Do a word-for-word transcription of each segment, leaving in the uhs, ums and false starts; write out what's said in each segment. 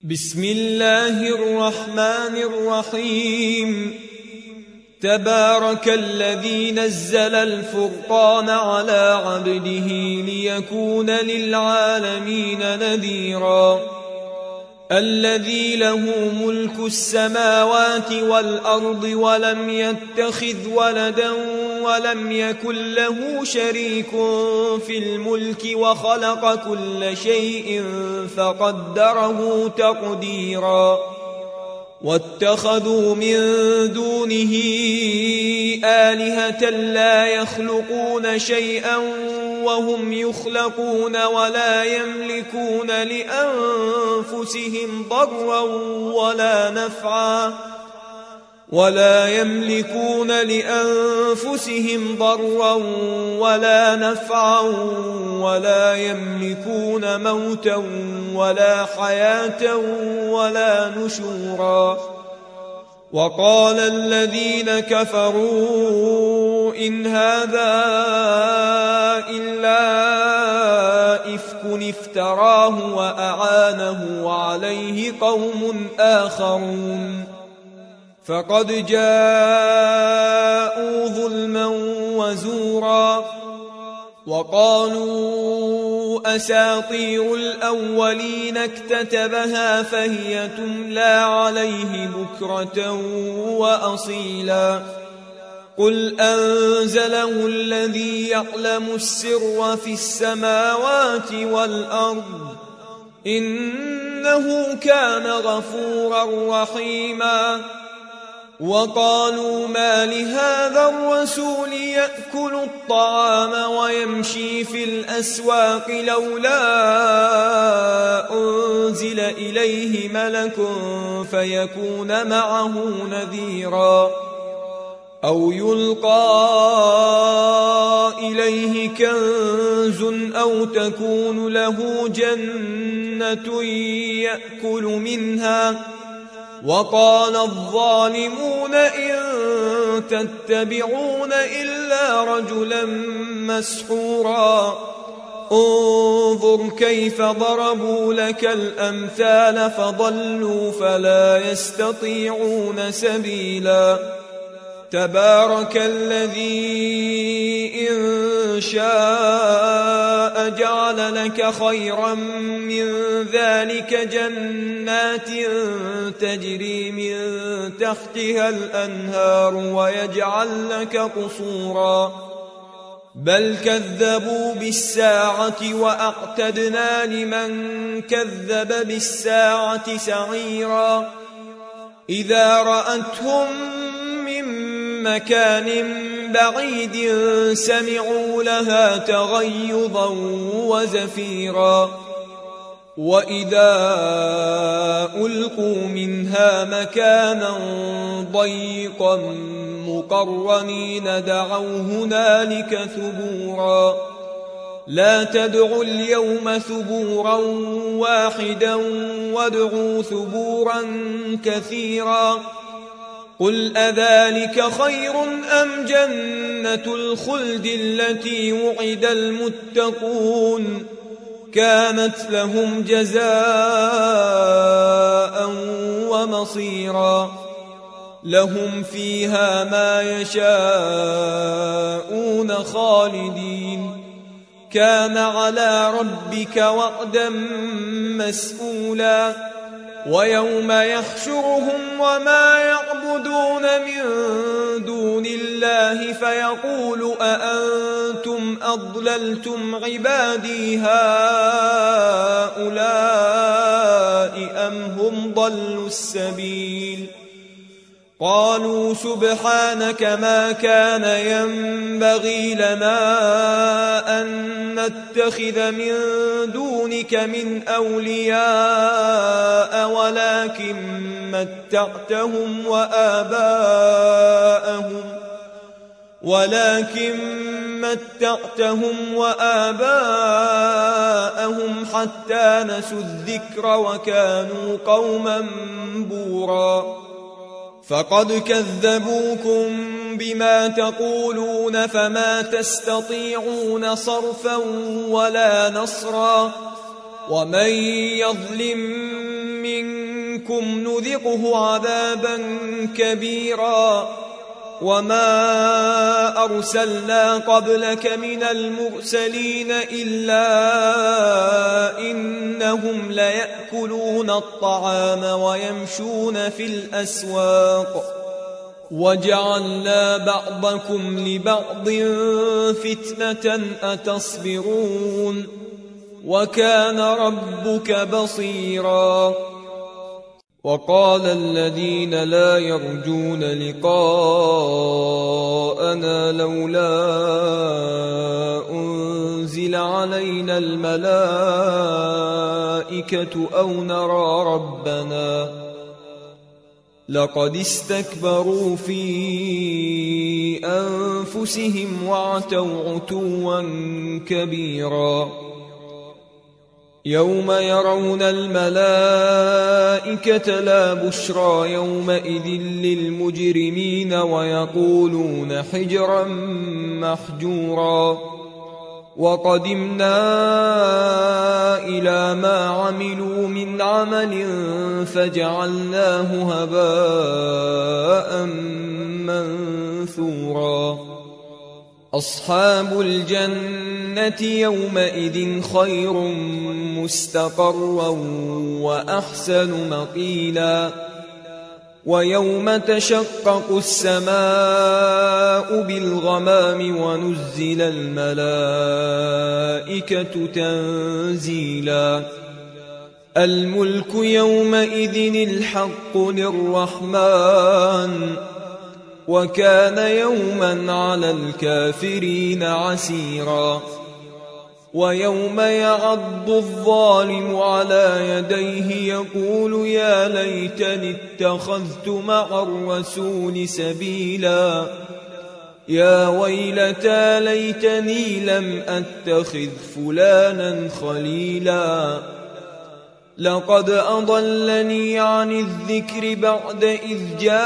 بسم الله الرحمن الرحيم. تبارك الذي نزل الفرقان على عبده ليكون للعالمين نذيرا. الذي له ملك السماوات والأرض ولم يتخذ ولدا ولم يكن له شريك في الملك وخلق كل شيء فقدره تقديرا. واتخذوا من دونه آلهة لا يخلقون شيئا وهم يخلقون ولا يملكون لأنفسهم ضرا ولا نفعا ولا يملكون لأنفسهم ضرا ولا نفعا ولا يملكون موتا ولا حياة ولا نشورا. وقال الذين كفروا إن هذا إلا إفك افتراه وأعانه عليه قوم آخرون فقد جاءوا ظلما وزورا. وقالوا أساطير الأولين اكتتبها فهي تملى عليه بكرة وأصيلا. قل أنزله الذي يعلم السر في السماوات والأرض إنه كان غفورا رحيما. وقالوا ما لهذا الرسول يأكل الطعام ويمشي في الأسواق لولا أنزل إليه ملك فيكون معه نذيرا أو يلقى إليه كنز أو تكون له جنة يأكل منها. وقال الظالمون إن تتبعون إلا رجلا مسحورا. انظر كيف ضربوا لك الأمثال فضلوا فلا يستطيعون سبيلا. تبارك الذي إن شاء جعل لك خيرا من ذلك جنات تجري من تحتها الأنهار ويجعل لك قصورا. بل كذبوا بالساعة وأعتدنا لمن كذب بالساعة سعيرا. إذا رأتهم مكان بعيد سمعوا لها تغيظا وزفيرا. وإذا ألقوا منها مكانا ضيقا مقرنين دعوا هنالك ثبورا. لا تدعوا اليوم ثبورا واحدا وادعوا ثبورا كثيرا. قل أذلك خير أم جنة الخلد التي وعد المتقون كانت لهم جزاء ومصيرا. لهم فيها ما يشاءون خالدين كان على ربك وعدا مسئولا. ويوم يحشرهم وما يعبدون من دون الله فيقول أأنتم أضللتم عبادي هؤلاء أم هم ضلوا السبيل. قالوا سبحانك ما كان ينبغي لنا أن نتخذ من دونك من أولياء ولكن متعتهم وآباءهم ولكن متعتهم وآباءهم حتى نسوا الذكر وكانوا قوما بورا. فقد كذبوكم بما تقولون فما تستطيعون صرفا ولا نصرا. ومن يظلم منكم منكم نذقه عذابا كبيرا وما أرسلنا قبلك من المرسلين إلا إنهم ليأكلون الطعام ويمشون في الأسواق وجعلنا بعضكم لبعض فتنة أتصبرون وكان ربك بصيرا. وقال الذين لا يرجون لقاءنا لولا أنزل علينا الملائكة أو نرى ربنا لقد استكبروا في أنفسهم وعتوا عتوا كبيرا. يوم يرون الملائكة لا بشرى يومئذ للمجرمين ويقولون حجرا محجورا. وقدمنا إلى ما عملوا من عمل فجعلناه هباء منثورا. أصحاب الجنة يومئذ خير مستقرا وأحسن مقيلا. ويوم تشقق السماء بالغمام ونزل الملائكة تنزيلا. الملك يومئذ الحق للرحمن وكان يوما على الكافرين عسيرا. ويوم يعض الظالم على يديه يقول يا ليتني اتخذت مع الرسول سبيلا. يا ويلتى ليتني لم أتخذ فلانا خليلا. لقد أضلني عن الذكر بعد إذ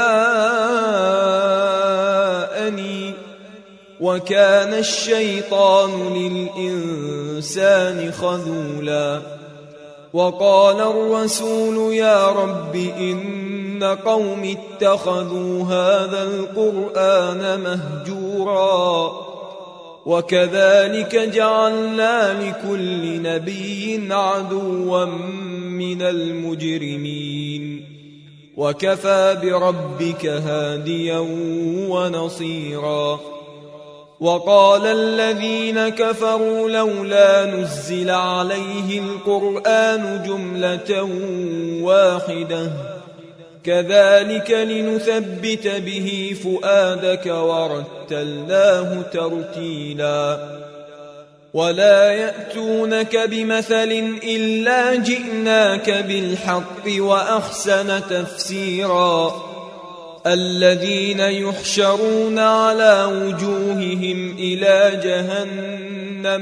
جاءني وكان الشيطان للإنسان خذولا. وقال الرسول يا رب إن قوم اتخذوا هذا القرآن مهجورا. وكذلك جعلنا لكل نبي عدوا من المجرمين وكفى بربك هاديا ونصيرا. وقال الذين كفروا لولا نزل عليه القرآن جملة واحدة كذلك لنثبت به فؤادك ورتلناه ترتيلا. ولا يأتونك بمثل إلا جئناك بالحق وأحسن تفسيرا. الذين يحشرون على وجوههم إلى جهنم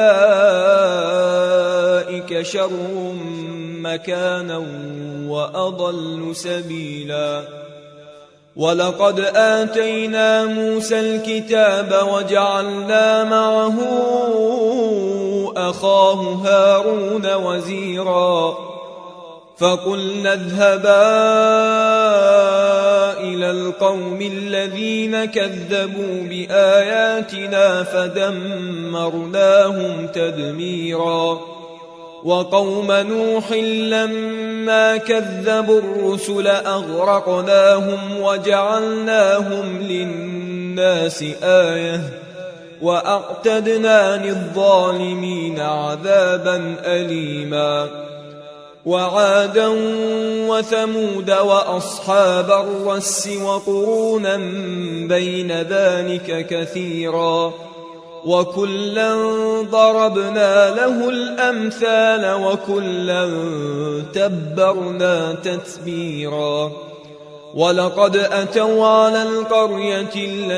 أولئك شر مكانا وأضل سبيلا. ولقد آتينا موسى الكتاب وجعلنا معه أخاه هارون وزيرا. فقلنا اذهبا إلى القوم الذين كذبوا بآياتنا فدمرناهم تدميرا. وقوم نوح لما كذبوا الرسل أغرقناهم وجعلناهم للناس آية وأعتدنا للظالمين عذابا أليما. وعادا وثمود وأصحاب الرس وقرونا بين ذلك كثيرا. وكلا ضربنا له الأمثال وكلا تبرنا تتبيرا. ولقد أتوا على القرية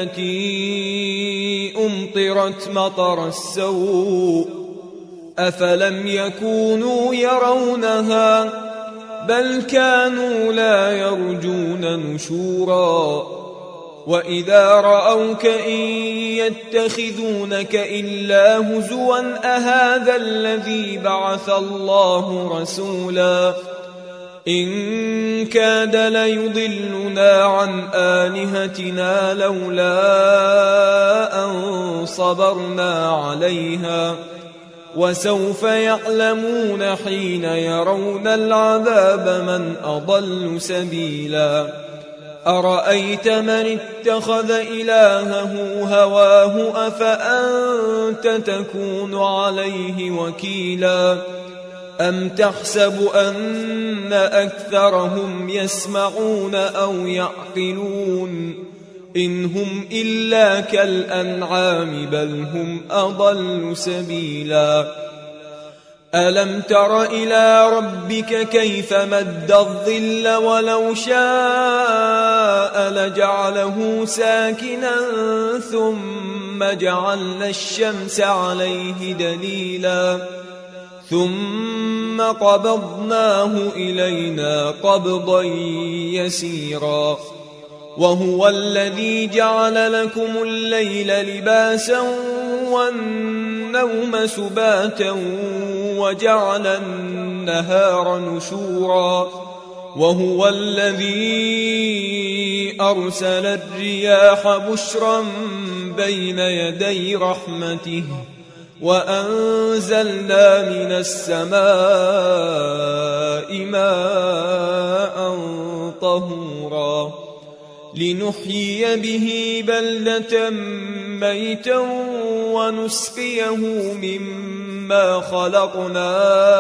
التي أمطرت مطر السوء أفلم يكونوا يرونها بل كانوا لا يرجون نشورا. وإذا رأوك إن يتخذونك إلا هزوا أهذا الذي بعث الله رسولا. إن كاد ليضلنا عن آلهتنا لولا أن صبرنا عليها وسوف يعلمون حين يرون العذاب من أضل سبيلا أرأيت من اتخذ إلهه هواه أفأنت تكون عليه وكيلا أم تحسب أن أكثرهم يسمعون أو يعقلون إن هم إلا كالأنعام بل هم أضل سبيلا ألم تر إلى ربك كيف مد الظل ولو شاء لجعله ساكنا ثم جعلنا الشمس عليه دليلا ثم قبضناه إلينا قبضا يسيرا وهو الذي جعل لكم الليل لباسا والنوم سباتا وجعل النهار نشورا وهو الذي أرسل الرياح بشرا بين يدي رحمته وأنزلنا من السماء ماء طهورا لنحيي به بلدة ميتا ونسقيه مما خلقنا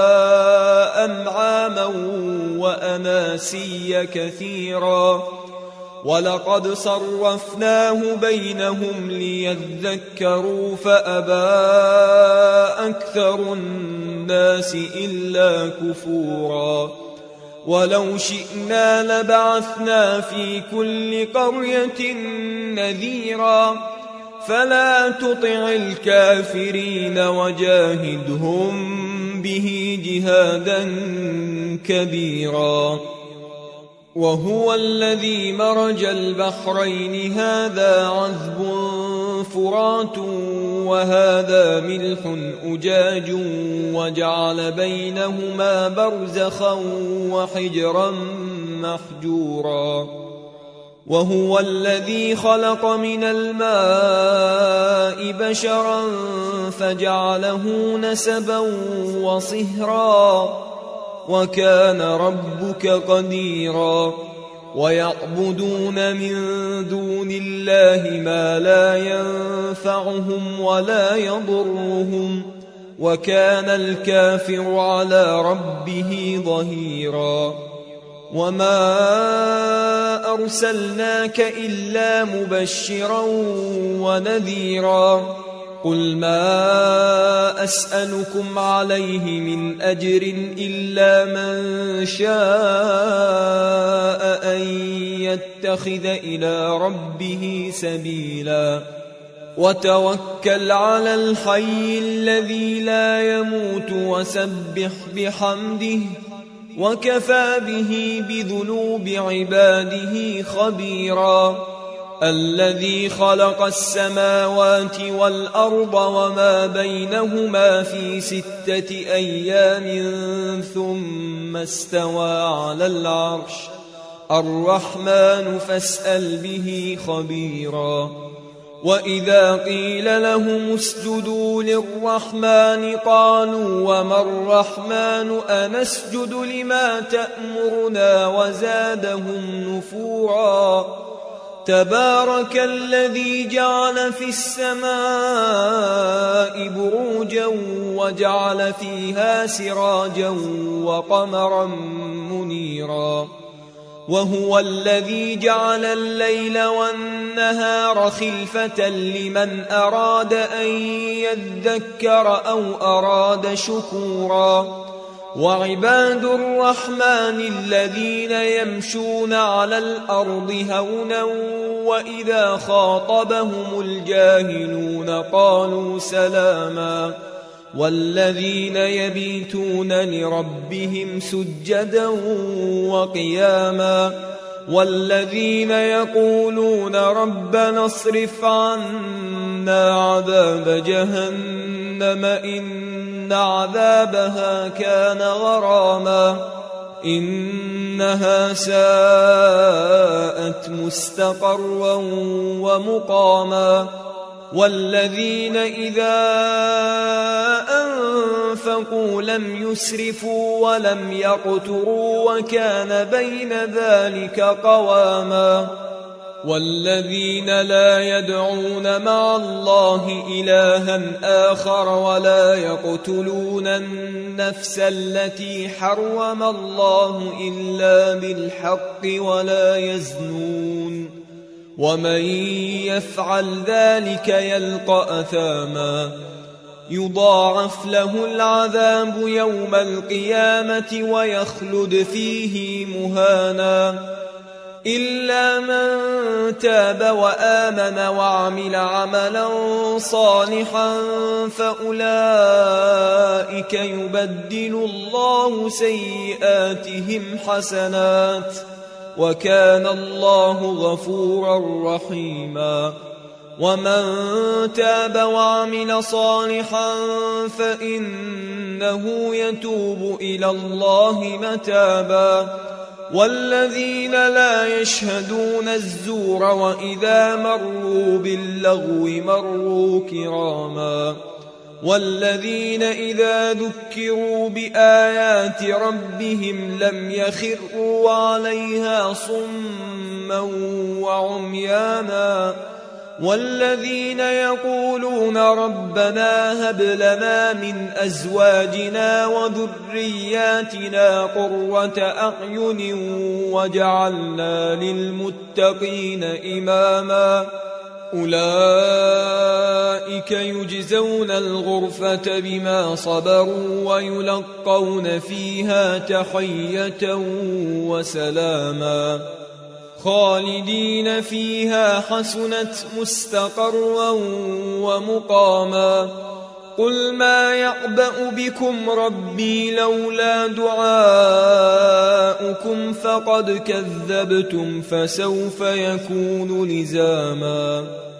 أنعاما وأناسيا كثيرا ولقد صرفناه بينهم ليذكروا فأبى أكثر الناس إلا كفورا ولو شئنا لبعثنا في كل قرية نذيرا فلا تطع الكافرين وجاهدهم به جهادا كبيرا وهو الذي مرج البحرين هذا عذب فرات وهذا ملح أجاج وجعل بينهما برزخا وحجرا محجورا وهو الذي خلق من الماء بشرا فجعله نسبا وصهرا وكان ربك قديرا ويعبدون من دون الله ما لا ينفعهم ولا يضرهم وكان الكافر على ربه ظهيرا وما أرسلناك إلا مبشرا ونذيرا قل ما أسألكم عليه من أجر إلا من شاء أن يتخذ إلى ربه سبيلا وتوكل على الحي الذي لا يموت وسبح بحمده وكفى به بذنوب عباده خبيرا الذي خلق السماوات والأرض وما بينهما في ستة أيام ثم استوى على العرش الرحمن فاسأل به خبيرا وإذا قيل لهم اسجدوا للرحمن قالوا وما الرحمن أنسجد لما تأمرنا وزادهم نفورا تبارك الذي جعل في السماء بروجا وجعل فيها سراجا وقمرا منيرا وهو الذي جعل الليل والنهار خلفة لمن أراد أن يذكر أو أراد شكورا وعباد الرحمن الذين يمشون على الأرض هونا وإذا خاطبهم الجاهلون قالوا سلاما والذين يبيتون لربهم سجدا وقياما والذين يقولون ربنا اصرف عنا عذاب جهنم إن عذابها كان غراما إنها ساءت مستقرا ومقاما والذين إذا أنفقوا لم يسرفوا ولم يقتروا وكان بين ذلك قواما والذين لا يدعون مع الله إلها آخر ولا يقتلون النفس التي حرم الله إلا بالحق ولا يزنون ومن يفعل ذلك يلقى أثاما يضاعف له العذاب يوم القيامة ويخلد فيه مهانا إلا من تاب وآمن وعمل عملا صالحا فأولئك يبدل الله سيئاتهم حسنات وكان الله غفورا رحيما ومن تاب وعمل صالحا فإنه يتوب إلى الله متابا والذين لا يشهدون الزور وإذا مروا باللغو مروا كراما والذين إذا ذكروا بآيات ربهم لم يخروا عليها صما وعميانا والذين يقولون ربنا هب لنا من أزواجنا وذرياتنا قرة أعين وجعلنا للمتقين إماما أولئك يجزون الغرفة بما صبروا ويلقون فيها تحية وسلاما خالدين فيها حسنت مستقرا ومقاما قل ما يعبأ بكم ربي لولا دعاؤكم فقد كذبتم فسوف يكون لزاما